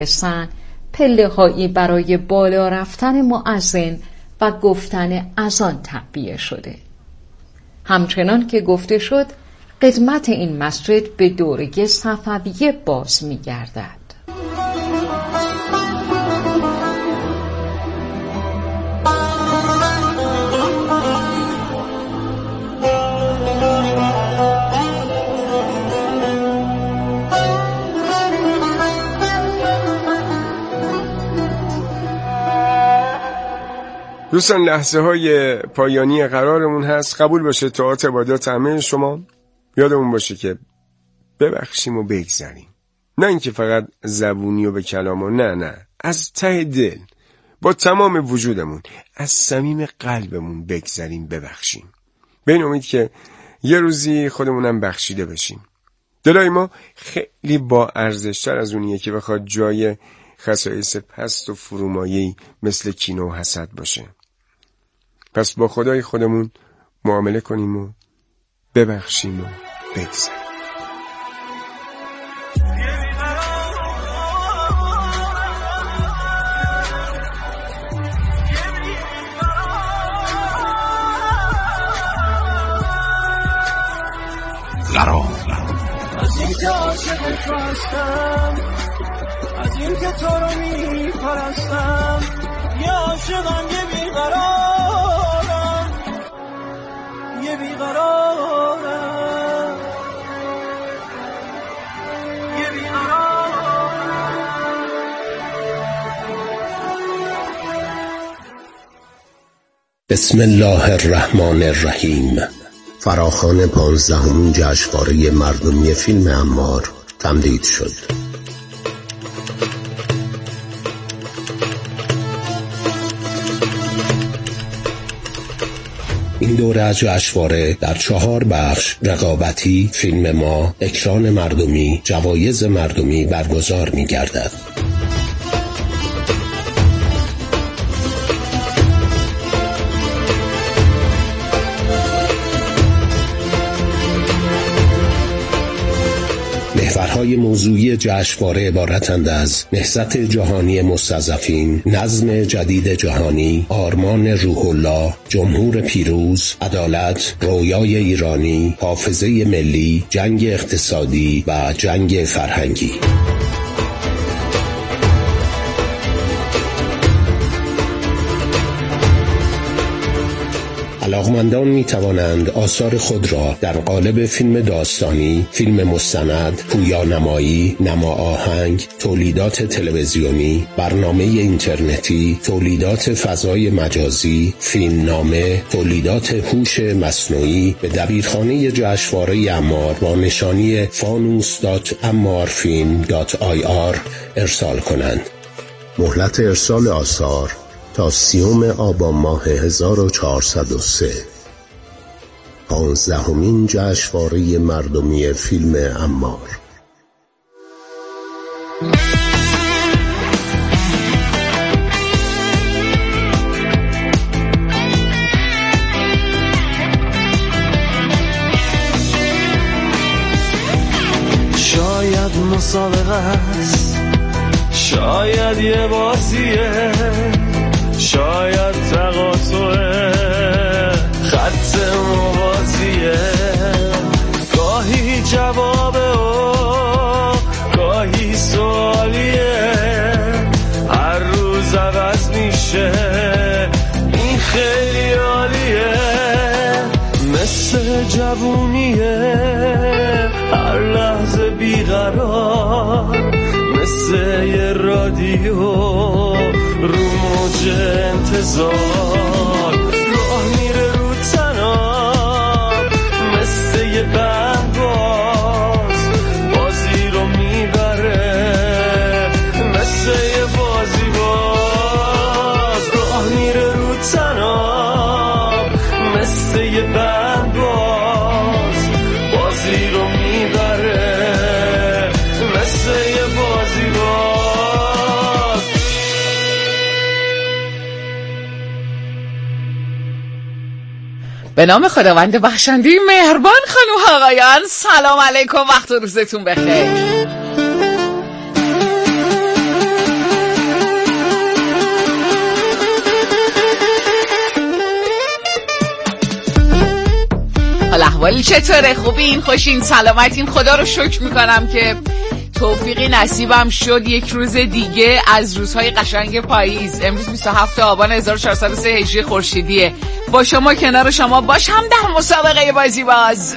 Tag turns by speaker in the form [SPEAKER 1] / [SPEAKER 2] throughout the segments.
[SPEAKER 1] سن پله‌هایی برای بالا رفتن مؤذن و گفتن اذان تعبیه شده. همچنان که گفته شد قدمت این مسجد به دوره صفویه باز می‌گردد.
[SPEAKER 2] دوستان لحظه های پایانی قرارمون هست. قبول باشه طاعات عبادات همه شما. یادمون باشه که ببخشیم و بگذریم، نه اینکه فقط زبونی و به کلام و نه، از ته دل با تمام وجودمون از صمیم قلبمون بگذریم، ببخشیم، به این امید که یه روزی خودمونم بخشیده بشیم. دلای ما خیلی با ارزشتر از اونیه که بخواد جای خصایص پست و فرومایه‌ای مثل کینه و حسد باشه. پس با خدای خودمون معامله کنیم و ببخشیم و بگذریم.
[SPEAKER 3] از این که عاشق تو هستم، از این که تو رو می پرستم، یه عاشقم یه بیقرارم، یه بیقرارم، یه بیقرارم.
[SPEAKER 4] بسم الله الرحمن الرحیم. فراخوان 15مین جشنواره مردمی فیلم عمار تمدید شد. این دوره از جشنواره در 4 بخش رقابتی، فیلم ما، اکران مردمی، جوایز مردمی برگزار می‌گردد. محورهای موضوعی جشنواره عبارتند از نهضت جهانی مستضعفین، نظم جدید جهانی، آرمان روح الله، جمهور پیروز، عدالت، رویای ایرانی، حافظه ملی، جنگ اقتصادی و جنگ فرهنگی. علاقمندان می توانند آثار خود را در قالب فیلم داستانی، فیلم مستند، پویانمایی، نما آهنگ، تولیدات تلویزیونی، برنامه اینترنتی، تولیدات فضای مجازی، فیلمنامه، تولیدات هوش مصنوعی به دبیرخانه جشنواره عمار با نشانی fanus.ammarfilm.ir ارسال کنند. مهلت ارسال آثار تا 30 آبان ماه 1403. 15مین جشنواره مردمی فیلم عمار.
[SPEAKER 3] شاید مسابقه است، شاید یه بازیه، شاید تقاطعه، خط موازیه، گاهی جوابه و گاهی سوالیه، هر روز عوض میشه، این خیلی عالیه، مثل جوونیه، هر لحظه بیقرار، مثل یه رادیو رو موج انتظار، راه میره رو تنام، مثل یه بند بازی رو میبره، مثل یه بازی باز، راه میره رو تنام، مثل یه بند بازی رو میبره، مثل یه بازی باز.
[SPEAKER 1] به نام خداوند بخشنده مهربان. خانم آقایان، سلام علیکم، وقت و روزتون بخیر.
[SPEAKER 5] کل چطوره؟ خوبین؟ خوشین؟ سلامتین؟ خدا رو شکر میکنم که توفیقی نصیبم شد یک روز دیگه از روزهای قشنگ پاییز. امروز 27 آبان 1403 هجری خورشیدیه. با شما کنار شما باشم در مسابقه بازی باز.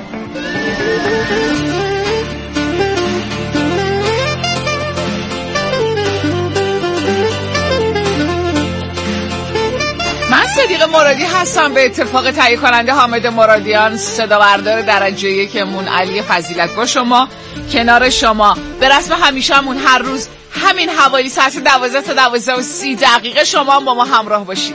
[SPEAKER 5] من صدیق مرادی هستم، به اتفاق تهیه کننده حامد مرادیان، صدا بردار درجه یکمون علی فضیلت با شما کنار شما به رسم همیشهمون هر روز همین حوالی ساعت 12 تا 12 و 30 دقیقه شما هم با ما همراه باشید.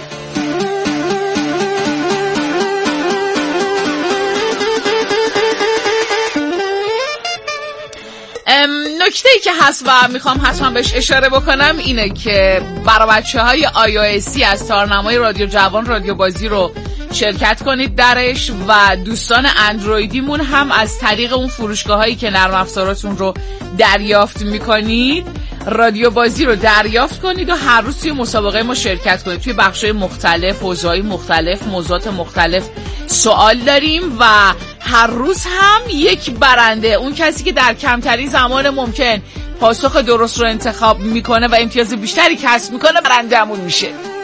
[SPEAKER 5] نکته‌ای که هست و میخوام حتما بهش اشاره بکنم اینه که برای بچه‌های iOS از تارنمای رادیو جوان رادیو بازی رو شرکت کنید درش و دوستان اندرویدیمون هم از طریق اون فروشگاهایی که نرم افزاراتون رو دریافت میکنید رادیو بازی رو دریافت کنید و هر روز توی مسابقه ما شرکت کنید. توی بخش‌های مختلف، حوزه‌های مختلف، موضوعات مختلف سوال داریم و هر روز هم یک برنده، اون کسی که در کمترین زمان ممکن پاسخ درست رو انتخاب میکنه و امتیاز بیشتری کسب میکنه برنده‌مون میشه.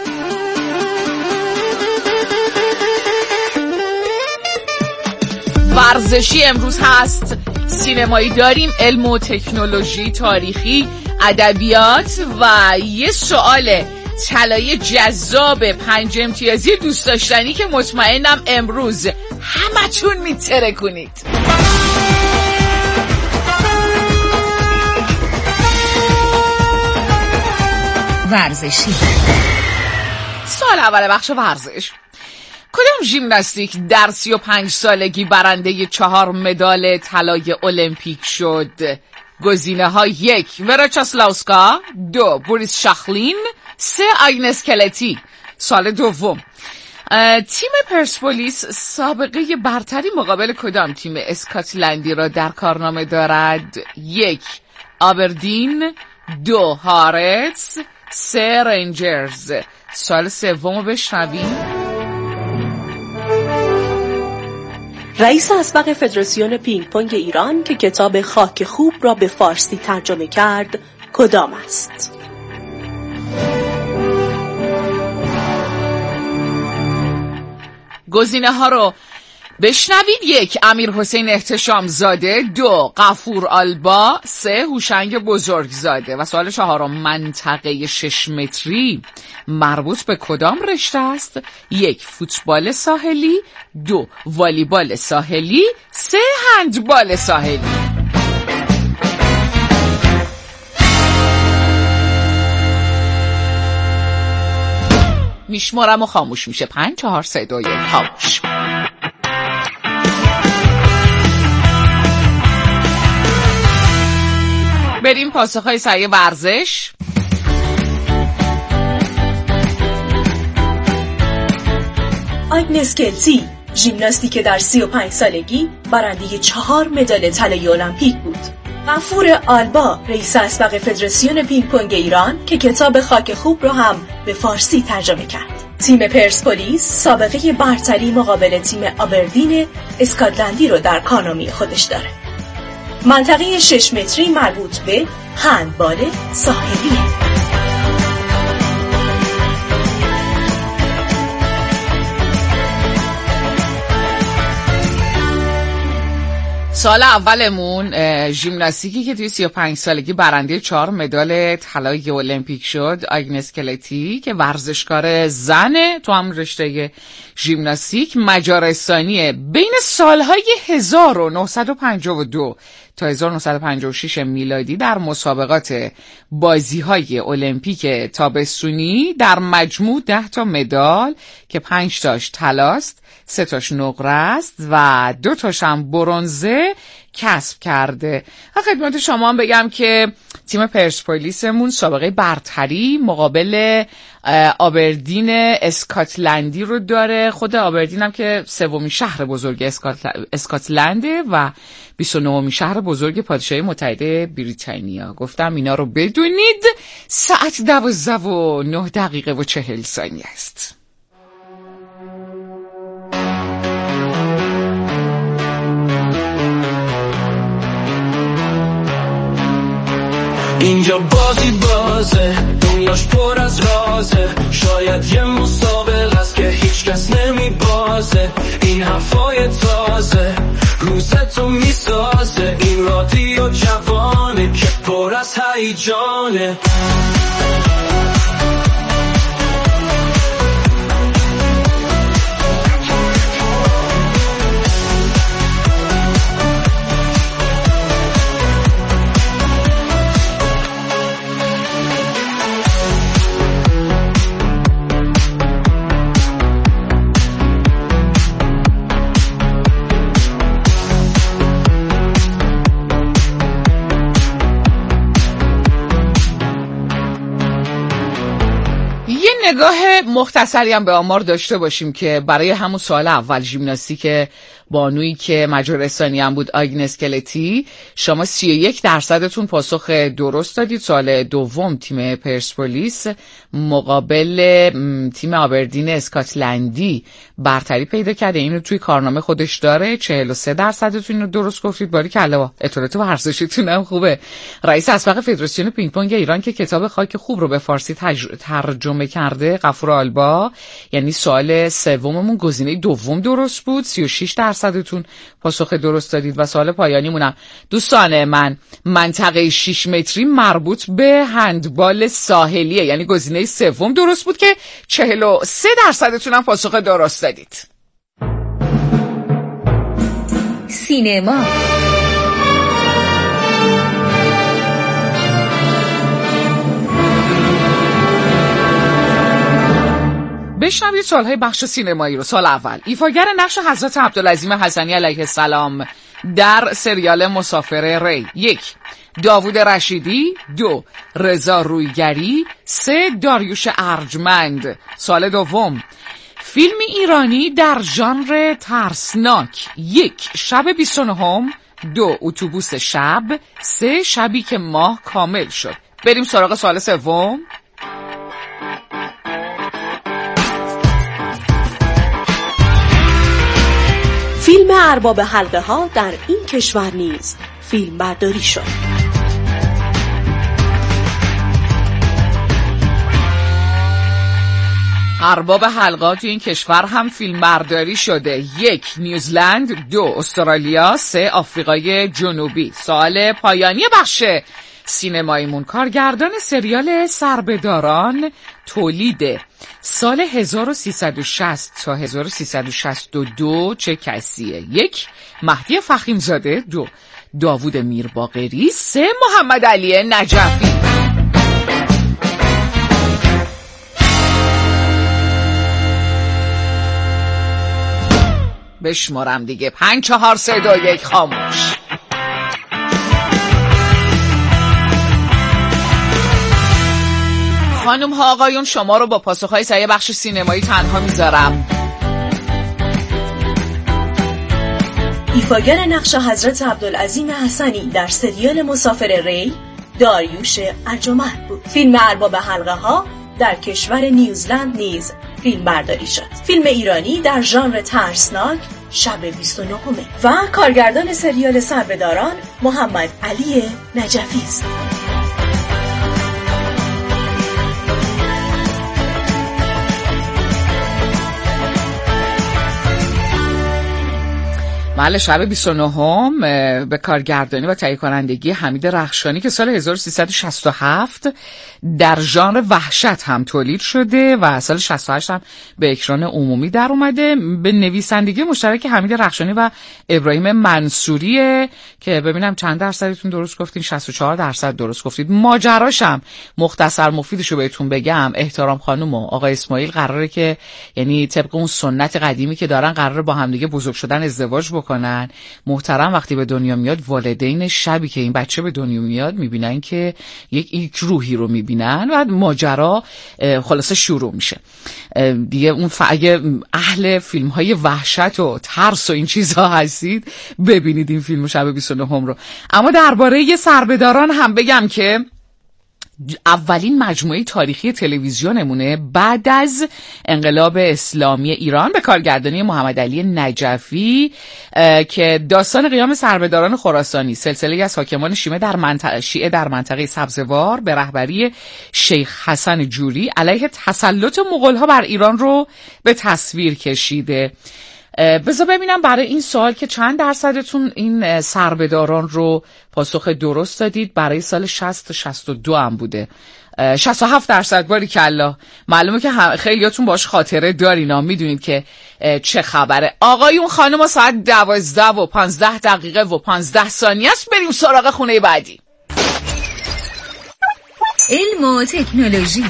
[SPEAKER 5] ورزشی امروز هست، سینمایی داریم، علم و تکنولوژی، تاریخی، ادبیات و یه سوال طلایی جذاب 5 امتیازی دوست داشتنی که مطمئنم امروز همتون میترکونید. ورزشی. سال اول بخش ورزش. کدام ژیمناستیک در 35 سالگی برنده 4 مدال طلای المپیک شد؟ گزینه ها: 1 وراچاسلاوسکا، 2 بوریس شاخلین، 3 آگنس کلتی. سال دوم. تیم پرسپولیس سابقه برتری مقابل کدام تیم اسکاتلندی را در کارنامه دارد؟ 1 آبردین، 2 هارتس، 3 رنجرز. سال سوم رو بشنویم.
[SPEAKER 6] رئیس اسبق فدراسیون پینگ پونگ ایران که کتاب خاک خوب را به فارسی ترجمه کرد کدام است؟
[SPEAKER 5] گزینه ها رو بشنوید. 1 امیر حسین احتشام زاده، 2 غفور آلبا، 3 هوشنگ بزرگزاده. و سوال 4 منطقه 6 متری مربوط به کدام رشته است؟ 1 فوتبال ساحلی، 2 والیبال ساحلی، 3 هندبال ساحلی. میشمارم و خاموش میشه. 5 4 3 2 1 خاموش. بریم پاسخهای سریع ورزش.
[SPEAKER 6] آگنس کلتی، ژیمناستی که در 35 سالگی برنده 4 مدال طلای المپیک بود. غفور آلبا، رئیس اسبق فدراسیون پینگ پونگ ایران که کتاب خاک خوب رو هم به فارسی ترجمه کرد. تیم پرسپولیس سابقه برتری مقابل تیم آبردین اسکاتلندی رو در کارنامه خودش داره. منطقه 6 متری مربوط به هندبال ساحلی.
[SPEAKER 5] سال اولمون ژیمناستیکی که توی 35 سالگی برنده 4 مدال طلای المپیک شد، آگنس کلتی که ورزشکار زنه تو هم رشته ژیمناستیک، مجارستانیه. بین سالهای 1952 تا 1956 میلادی در مسابقات بازی‌های المپیک تابستونی در مجموع 10 تا مدال که 5 تاش طلاست، 3 تاش نقره است و 2 تاش هم برنزه کسب کرده. خدمت شما هم بگم که تیم پرسپولیسمون سابقه برتری مقابل آبردین اسکاتلندی رو داره. خود آبردین هم که 3مین شهر بزرگ اسکاتلنده و 29مین شهر بزرگ پادشاهی متحده بریتانیا. گفتم اینا رو بدونید. ساعت 12:09:40 است.
[SPEAKER 3] اینجا بازی بازه، دنیاش پر از رازه، شاید یه مسابقه است که هیچ کس نمیبازه. این حرفای تازه روزتو میسازه، این رادیو جوانه که پر از هیجانه.
[SPEAKER 5] نگاه مختصری هم به آمار داشته باشیم که برای همون سال اول ژیمناستیک بانویی که مجارستانی هم بود، آگنس کلتی، شما 31% پاسخ درست دادید. سال دوم تیم پرسپولیس مقابل تیم آبردین اسکاتلندی برتری پیدا کرده، اینو توی کارنامه خودش داره. 43% رو درست گفتید. باریکلا، اطلاعات ورزشیتون هم خوبه. رئیس اسبق فدراسیون پینگ پونگ ایران که کتاب خاک خوب رو به فارسی ترجمه کرده، غفور آلبا، یعنی سوال سوممون گزینه دوم درست بود. 36% پاسخ درست دادید. و سوال پایانیمونم دوستان من، منطقه 6 متری مربوط به هندبال ساحلیه، یعنی گزینه سوم درست بود که 43% هم پاسخ درست دادید.
[SPEAKER 1] سینما.
[SPEAKER 5] بشنوید سالهای بخش سینمایی رو. سال اول، ایفاگر نقش حضرت عبدالعظیم حسنی علیه السلام در سریال مسافر ری. 1. داوود رشیدی. 2. رضا رویگری. 3. داریوش ارجمند. سال دوم، فیلم ایرانی در ژانر ترسناک. 1. شب 29. 2. اتوبوس شب. 3. شبی که ماه کامل شد. بریم سراغ سوال سوم.
[SPEAKER 6] فیلم ارباب حلقه ها در این کشور نیز فیلم برداری شد.
[SPEAKER 5] ارباب حلقه تو این کشور هم فیلم برداری شده. 1. نیوزلند. 2. استرالیا. 3. آفریقای جنوبی. سوال پایانی بخش سینماییمون، کارگردان سریال سربه‌داران تولید سال 1360 تا 1362 چه کسیه؟ 1. مهدی فخیمزاده. 2. داوود میرباقری. 3. محمد علی نجفی. بشمارم دیگه. 5 4 3 2 1 خاموش. خانم ها آقایون، شما رو با پاسخهای صحیح بخش سینمایی تنها میذارم.
[SPEAKER 6] ایفاگر نقش حضرت عبدالعظیم حسنی در سریال مسافر ری داریوش ارجمند بود. فیلم ارباب حلقه ها در کشور نیوزلند نیز فیلم برداری شد. فیلم ایرانی در ژانر ترسناک شب 29 و کارگردان سریال سربه‌داران محمد علی نجفی است.
[SPEAKER 5] بله، شب 29 به کارگردانی و تهیه کنندگی حمید رخشانی که سال 1367 در ژانر وحشت هم تولید شده و سال 68 هم به اکران عمومی در اومده. به نویسندگی مشترک حمید رخشانی و ابراهیم منصوریه که ببینم چند درصدتون درست گفتین. 64% درست گفتید. ماجراشم مختصر مفیدشو بهتون بگم، احترام خانم و آقای اسماعیل قراره که، یعنی طبق اون سنت قدیمی که دارن، قراره با همدیگه بزرگ شدن ازدواج بکنن. محترم وقتی به دنیا میاد، والدین شبی که این بچه به دنیا میاد میبینن که یک روحی رو میبینن و ماجرا خلاصه شروع میشه دیگه. اون اگه اهل فیلم های وحشت و ترس و این چیزها هستید، ببینید این فیلم شب 29 رو. اما درباره یه سربه‌داران هم بگم که اولین مجموعه تاریخی تلویزیونمونه بعد از انقلاب اسلامی ایران به کارگردانی محمد علی نجفی که داستان قیام سربداران خراسانی، سلسله از حاکمان شیعه در منطقه سبزوار به رهبری شیخ حسن جوری علیه تسلط مغول‌ها بر ایران رو به تصویر کشیده. بذار ببینم برای این سوال که چند درصدتون این سربداران رو پاسخ درست دادید. برای سال 60-62 هم بوده. 67%. باریکلا. معلومه که خیلیاتون باش خاطره دارین، میدونید که چه خبره. آقایون خانم، ساعت 12:15 است. بریم سراغ خونه بعدی.
[SPEAKER 1] علم و تکنولوژی.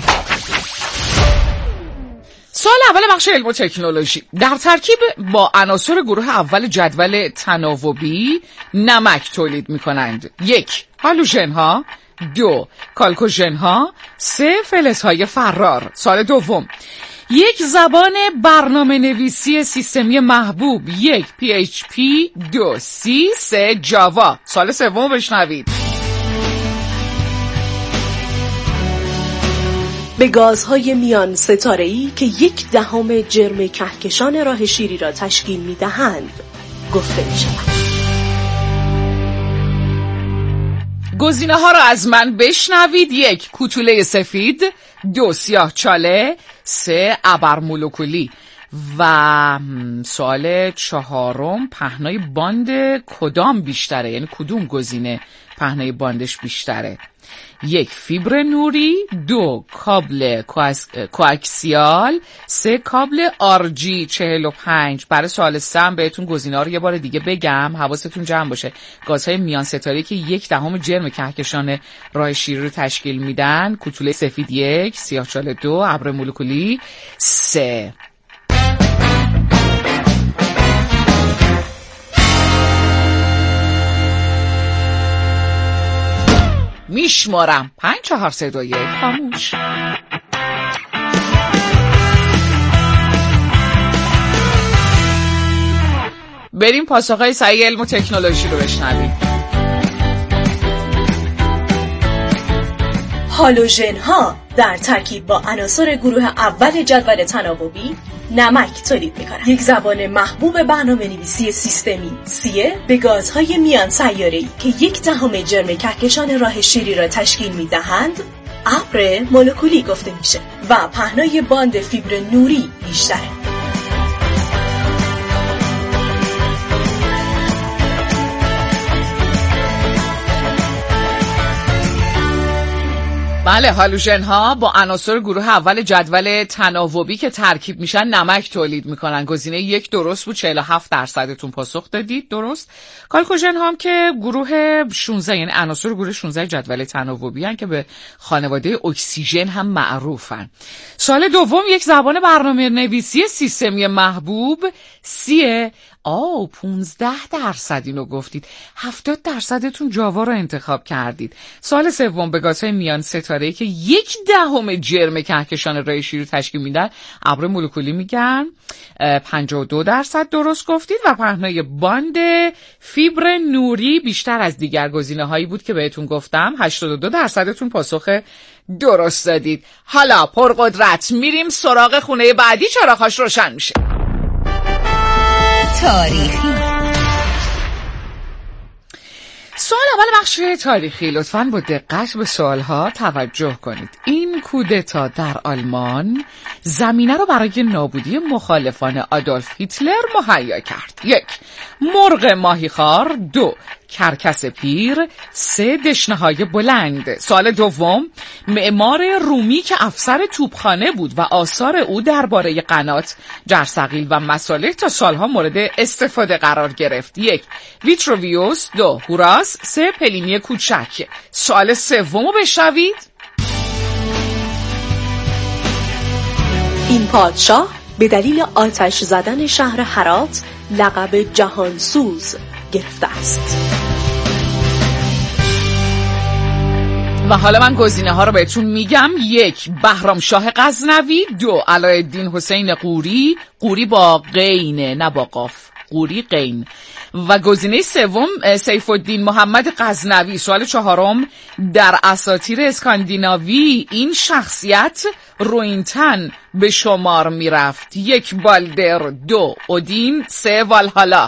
[SPEAKER 5] سوال اول بخش علم و تکنولوژی. در ترکیب با عناصر گروه اول جدول تناوبی نمک تولید می‌کنند. 1. هالوژن ها، 2. کالکوژن ها، 3. فلزهای فرار. سوال دوم. یک زبان برنامه نویسی سیستمی محبوب. 1. PHP، 2. C، 3. جاوا. سوال سوم بشنوید.
[SPEAKER 6] به گازهای میان ستاره‌ای که 1/10 جرم کهکشان راه شیری را تشکیل می‌دهند گفته می‌شود.
[SPEAKER 5] گزینه‌ها را از من بشنوید. 1. کوتوله سفید، 2. سیاه‌چاله، 3. ابرمولکولی. و سوال چهارم، پهنای باند کدام بیشتره؟ یعنی کدوم گزینه پهنای باندش بیشتره؟ 1. فیبر نوری، 2. کابل کوآکسیال، 3. کابل RG45. برای سوال 3 بهتون گزینه‌ها رو یه بار دیگه بگم، حواستون جمع باشه. گازهای میان ستاره‌ای که 1/10 جرم کهکشان راه شیری رو تشکیل میدن: کوتوله سفید 1، سیاه‌چاله 2، ابر مولکولی 3. میشمارم 5 4 3 2 1 خاموش. بریم پاسخهای صحیح علم و تکنولوژی رو بشنویم.
[SPEAKER 6] هالوژن ها در ترکیب با عناصر گروه اول جدول تناوبی نمک تولید می‌کنند. یک زبان محبوب برنامه نویسی سیستمی سیه به گازهای میان سیاره‌ای که 1/10 جرم کهکشان راه شیری را تشکیل می‌دهند ابر مولکولی گفته میشه و پهنای باند فیبر نوری بیشتره.
[SPEAKER 5] بله، هالوژن ها با عناصر گروه اول جدول تناوبی که ترکیب میشن نمک تولید میکنن. گزینه 1 درست بود، 47%تون پاسخ دادید درست. کالکوژن ها هم که گروه 16، یعنی عناصر گروه 16 جدول تناوبی هن که به خانواده اکسیژن هم معروفن. سوال دوم، یک زبان برنامه نویسی سیستمی محبوب سیه. 15% اینو گفتید. 70%تون جاوا رو انتخاب کردید. سوال سوم، به گازهای میان ستاره‌ای که 1/10 جرم کهکشان راه شیری تشکیل میدن ابر مولکولی میگن. 52% درست گفتید و پهنای باند فیبر نوری بیشتر از دیگر گزینه‌هایی بود که بهتون گفتم. 82%تون پاسخ درست دادید. حالا پرقدرت میریم سراغ خونه بعدی، چراغ‌هاش روشن میشه.
[SPEAKER 1] تاریخی.
[SPEAKER 5] سوال اول بخش تاریخی. لطفاً با دقت به سوالها توجه کنید. این کودتا در آلمان زمینه رو برای نابودی مخالفان آدولف هیتلر مهیا کرد. 1. مرغ ماهیخوار، 2. کرکس پیر، 3. دشنه‌های بلند. سوال دوم، معمار رومی که افسر توپخانه بود و آثار او درباره قنات، جرثقیل و مصالح تا سالها مورد استفاده قرار گرفت. 1. ویتروویوس، 2. هوراس، 3. پلینی کوچک. سوال سومو بشنوید.
[SPEAKER 6] این پادشاه به دلیل آتش زدن شهر هرات لقب جهانسوز گرفته است.
[SPEAKER 5] و حالا من گزینه ها رو بهتون میگم. 1. بهرامشاه غزنوی، 2. علایالدین حسین قوری، قوری با غینه نه با قاف. قوری قین. و گزینه سوم سیف الدین محمد غزنوی. سوال چهارم، در اساطیر اسکاندیناوی این شخصیت روینتن به شمار می رفت. 1 بالدر، 2 اودین، 3 والهالا.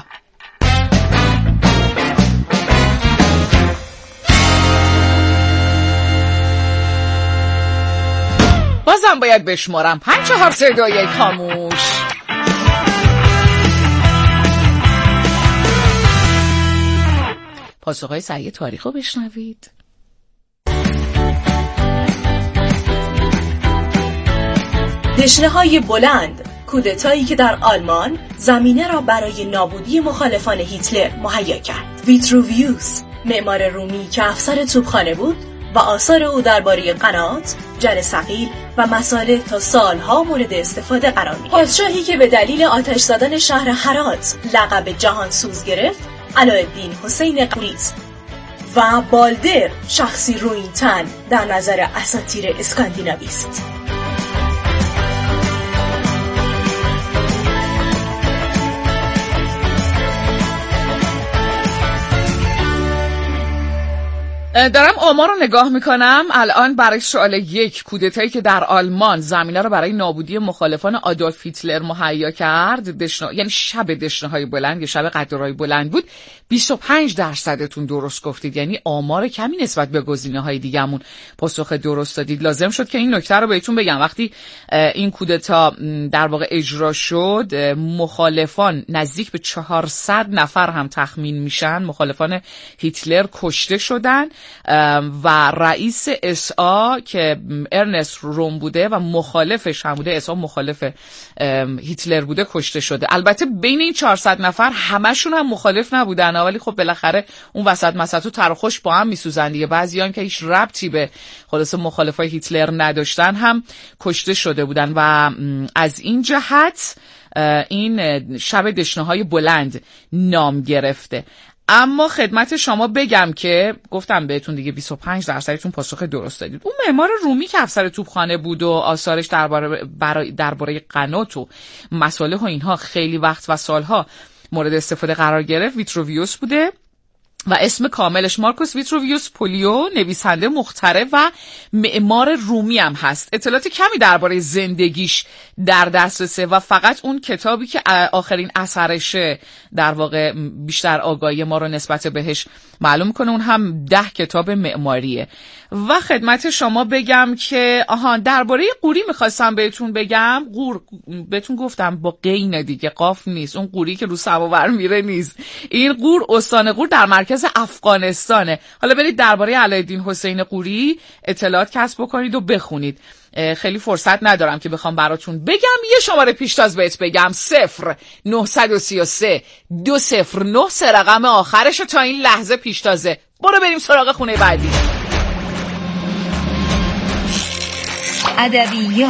[SPEAKER 5] بازم باید بشمارم. 5 4 3 2 1 خاموش. پاسخهای صحیح تاریخ رو بشنوید.
[SPEAKER 6] دشنه‌های بلند، کودتایی که در آلمان زمینه را برای نابودی مخالفان هیتلر مهیا کرد. ویتروویوس، معمار رومی که افسر توپخانه بود و آثار او درباره قنات، جر ثقیل و مصالح تا سالها مورد استفاده قرار می‌گرفت. پادشاهی که به دلیل آتش زدن شهر هرات لقب جهانسوز گرفت، علاءالدین حسین قوری است. و بالدر شخصی رویینتن در نظر اساطیر اسکاندیناوی است.
[SPEAKER 5] دارم آمار رو نگاه میکنم. الان برای سوال 1، کودتایی که در آلمان زمینه رو برای نابودی مخالفان آدولف هیتلر مهیا کرد، یعنی شب دشنه‌های بلند یا شب قطارهای بلند بود، 25%تون درست گفتید. یعنی آمار کمی نسبت به گزینه‌های دیگه‌مون پاسخ درست دادید. لازم شد که این نکته رو بهتون بگم. وقتی این کودتا در واقع اجرا شد، مخالفان نزدیک به 400 نفر هم تخمین میشن مخالفان هیتلر کشته شدن و رئیس SA که ارنست روم بوده و مخالفش هم بوده، SA مخالف هیتلر بوده، کشته شده. البته بین این 400 نفر همشون هم مخالف نبودن، ولی خب بالاخره اون وسط مسطو تر و خوش با هم میسوزن دیگه. بعضیان که هیچ ربطی به خلاصه مخالفای هیتلر نداشتن هم کشته شده بودن و از این جهت این شب دشنه‌های بلند نام گرفته. اما خدمت شما بگم که گفتم بهتون دیگه 25%تون پاسخ درست دادید. اون معمار رومی که افسر توپخانه بود و آثارش درباره قنات و مصالح و اینها خیلی وقت و سالها مورد استفاده قرار گرفت، ویتروویوس بوده و اسم کاملش مارکوس ویتروویوس پولیو، نویسنده مخترع و معمار رومی هم هست. اطلاعات کمی درباره زندگیش در دسترسه و فقط اون کتابی که آخرین اثرشه در واقع بیشتر آگاهی ما رو نسبت بهش معلوم کنه. اون هم 10 کتاب معماریه. و خدمت شما بگم که درباره قوری میخواستم بهتون بگم. قور بهتون گفتم با قین دیگه، قاف نیست، اون قوری که رو سماور میره نیست. این قور، استان قور در مرکز افغانستانه. حالا برید درباره علاءالدین حسین قوری اطلاعات کسب بکنید و بخونید. خیلی فرصت ندارم که بخوام براتون بگم. یه شماره پیشتاز بهت بگم، 0933 209 3 رقم آخرش تا این لحظه پیشتازه. برو بریم سراغ خونه بعدی.
[SPEAKER 7] ادبیات.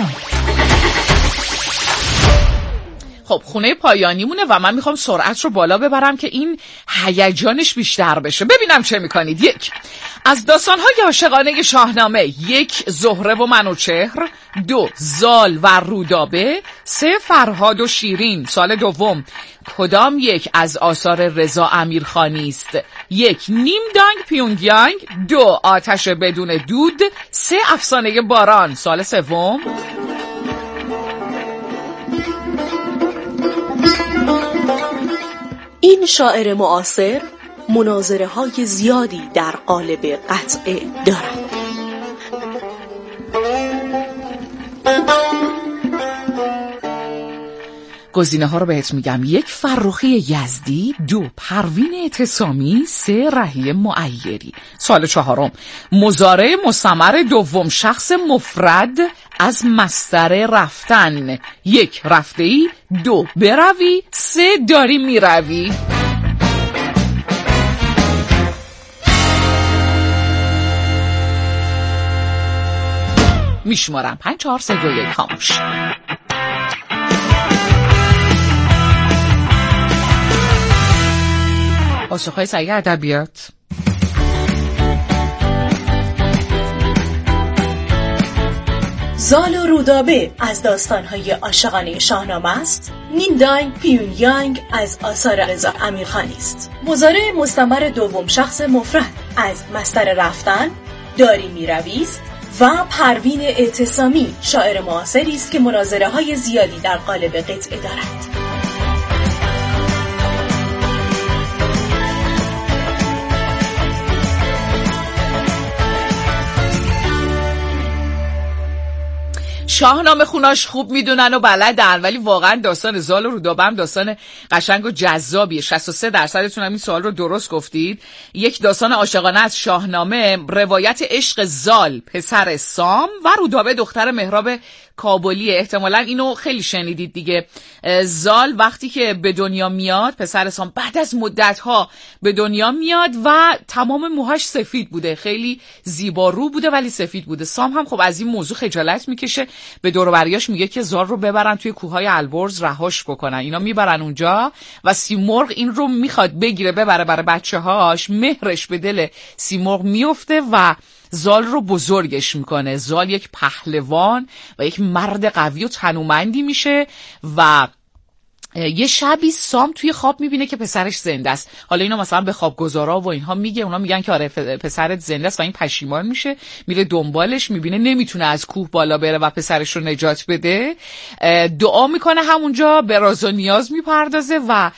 [SPEAKER 5] خب خونه پایانی مونه و من میخوام سرعت رو بالا ببرم که این هیجانش بیشتر بشه. ببینم چه میکنید. 1. از داستان‌های عاشقانه شاهنامه. 1. زهره و منوچهر. 2. زال و رودابه. 3. فرهاد و شیرین. سوال دوم، کدام یک از آثار رضا امیرخانی است؟ 1. نیم دانگ پیونگیانگ. 2. آتش بدون دود. 3. افسانه باران. سوال سوم،
[SPEAKER 6] این شاعر معاصر مناظره های زیادی در قالب قطعه دارد.
[SPEAKER 5] گزینه ها رو بهت میگم. 1. فرخی یزدی. 2. پروین اعتصامی. 3. رهی معیری. سوال چهارم، مضارع مستمر دوم شخص مفرد از مصدر رفتن. 1. رفته‌ای. 2. بروی. 3. داری میروی. میشمارم 5 4 3 2 1 خاموش. پاسخهای صحیح ادبیات.
[SPEAKER 6] زال و رودابه از داستان‌های عاشقانه شاهنامه است نیندانگ پیونیانگ از آثار رضا امیرخانی است. مضارع مستمر دوم شخص مفرد از مصدر رفتن، داری میروی است و پروین اعتصامی شاعر معاصری است که مناظره های زیادی در قالب قطعه دارد.
[SPEAKER 5] شاهنامه خوناش خوب میدونن و بلدن، ولی واقعا داستان زال و رودابه هم داستان قشنگ و جذابیه. 63% هم این سوال رو درست گفتید. یک داستان عاشقانه از شاهنامه، روایت عشق زال پسر سام و رودابه دختر مهراب کابلیه. احتمالاً اینو خیلی شنیدید دیگه. زال وقتی که به دنیا میاد، پسر سام بعد از مدت‌ها به دنیا میاد و تمام موهاش سفید بوده، خیلی زیبارو بوده ولی سفید بوده. سام هم خب از این موضوع خجالت میکشه، به دور و بریاش میگه که زال رو ببرن توی کوههای البرز رهاش بکنن. اینا میبرن اونجا و سیمرغ این رو میخواد بگیره ببره برای بچه‌هاش. مهرش به دل سیمرغ میفته و زال رو بزرگش میکنه. زال یک پهلوان و یک مرد قوی و تنومندی میشه و یه شبی سام توی خواب میبینه که پسرش زنده است. حالا اینا مثلا به خوابگزارا و اینها میگه، اونا میگن که آره پسرت زنده است و این پشیمان میشه، میره دنبالش، میبینه نمیتونه از کوه بالا بره و پسرش رو نجات بده. دعا میکنه همونجا، به راز و نیاز میپردازه و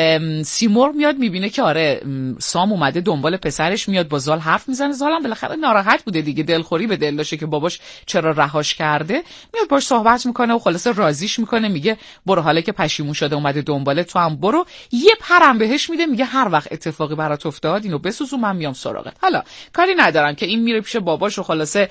[SPEAKER 5] سیمرغ میاد میبینه که آره سام اومده دنبال پسرش، میاد با زال حرف میزنه. زالم بالاخره ناراحت بوده دیگه، دلخوری به دل داشته که باباش چرا رهاش کرده. میاد باش صحبت میکنه و خلاصه راضیش میکنه، میگه برو حالا که پشیمون شده اومده دنباله تو هم برو. یه پرم بهش میده، میگه هر وقت اتفاقی برات افتاد اینو بسوزون، من میام سراغت. حالا کاری ندارم که این میره پیش باباش و خلاصه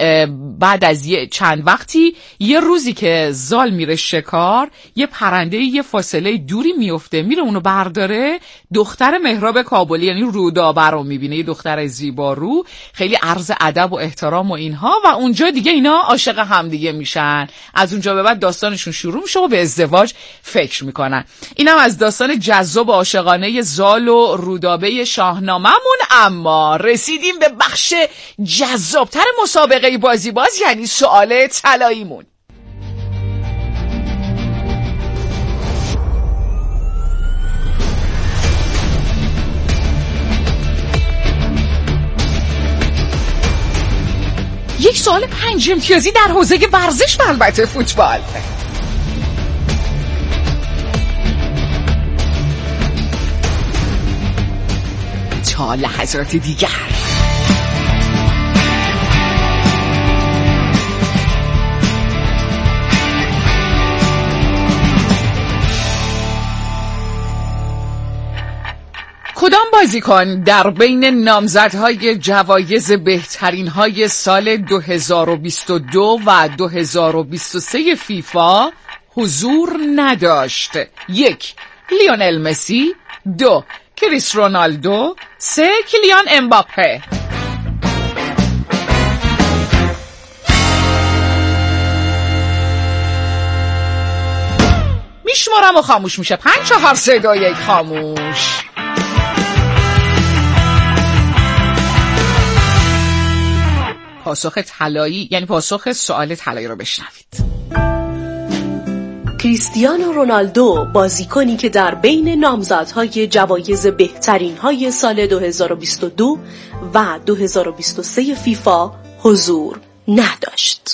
[SPEAKER 5] بعد از چند وقتی، یه روزی که زال میره شکار، یه پرنده یه فاصله دوری میفته، میره اونو برداره. دختر مهراب کابلی یعنی رودابه رو میبینه، یه دختر زیبارو، خیلی عرض ادب و احترام و اینها، و اونجا دیگه اینا عاشق هم دیگه میشن. از اونجا به بعد داستانشون شروع میشه و به ازدواج فکر میکنن. اینم از داستان جذاب عاشقانه زال و رودابه شاهنامه‌مون. اما رسیدیم به بخش جذابتر مسابقه بازی باز، یعنی سوال طلاییمون. یک سوال 5 امتیازی در حوزه ورزش و البته فوتبال. تا لحظات دیگر. کدام بازیکن در بین نامزدهای جوایز بهترین های سال 2022 و 2023 فیفا حضور نداشت؟ 1. لیونل مسی، 2. کریس رونالدو، 3. کیلیان امباپه. میشمارم و خاموش میشه. 5 4 3 2 1 خاموش. پاسخ طلایی، یعنی پاسخ سوال طلایی رو بشنوید.
[SPEAKER 6] کریستیانو رونالدو، بازیکنی که در بین نامزدهای جوایز بهترین های سال 2022 و 2023 فیفا حضور نداشت.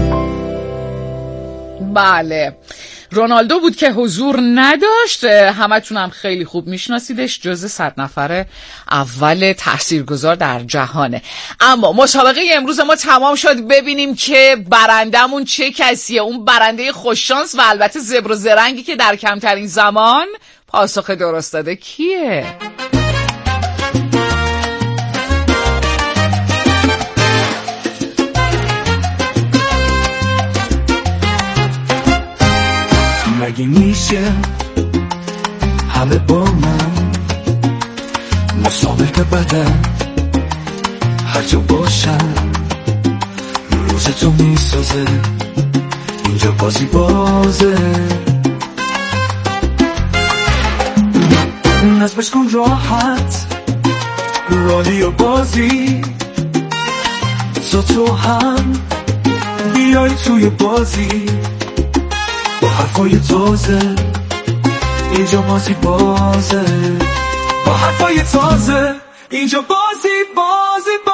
[SPEAKER 5] بله، رونالدو بود که حضور نداشت. همتون هم خیلی خوب میشناسیدش، جز 100 نفر اول تاثیرگذار در جهانه. اما مسابقه امروز ما تمام شد. ببینیم که برندمون چه کسیه، اون برنده خوششانس و البته زبر و زرنگی که در کمترین زمان پاسخ درست داده کیه؟
[SPEAKER 3] مگه میشه همه با من مسابقه بدن هر جا باشن روز تو میسازه اینجا بازی بازه نصبش کن راحت رادیو بازی تو هم بیای توی بازی با حرفای تازه اینجا بازی بازه با حرفای تازه، اینجا بازی